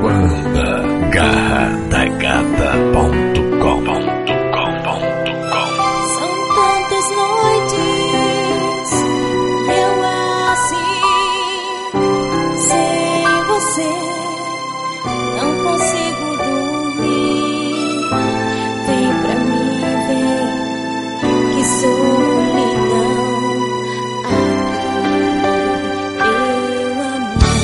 Banda garradagata.com. São tantas noites eu assim, sem você não consigo dormir. Vem pra mim, vem, que solidão aqui, meu amor.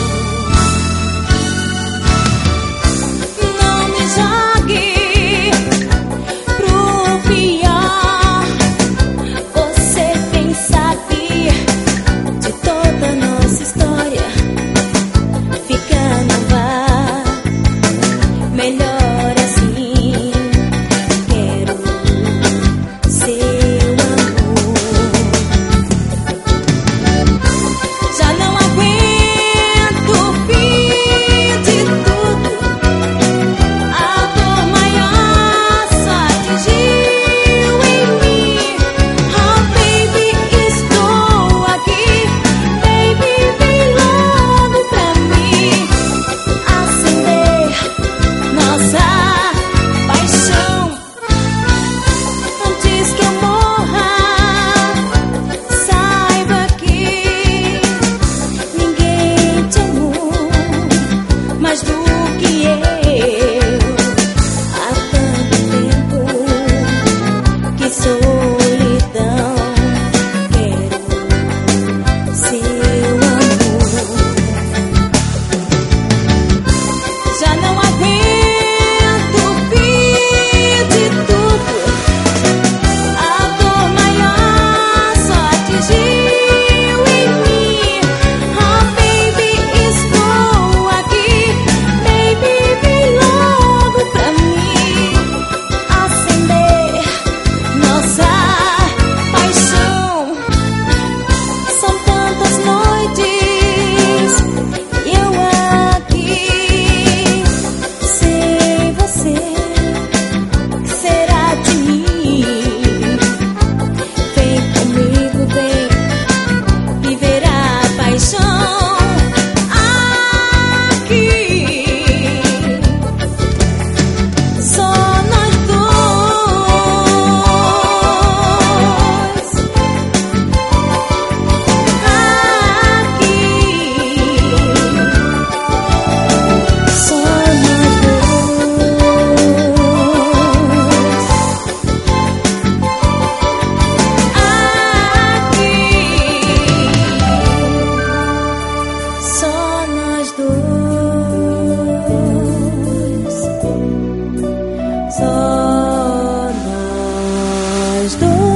Não me jogue pro pior. Você bem sabe de toda nossa história. Fica no ar, melhor assim. Quero seu amor. Já não aguento o fim de tudo. A dor maior só atingiu em mim. Oh baby, estou aqui. Baby, vem logo pra mim acender nossa paixão. Antes que eu morra, saiba que ninguém te amou mais do que eu. Há tanto tempo, que solidão. Quero seu amor. Já não aguento o fim de tudo. A dor maior só atingiu em mim. Oh baby, estou aqui. Baby, vem logo pra mim acender nossa paixão. São tantas noites eu aqui sem você. Que será de mim? Vem comigo, vem viver a paixão aqui. Só nós dois aqui. Só nós dois. Só nós dois.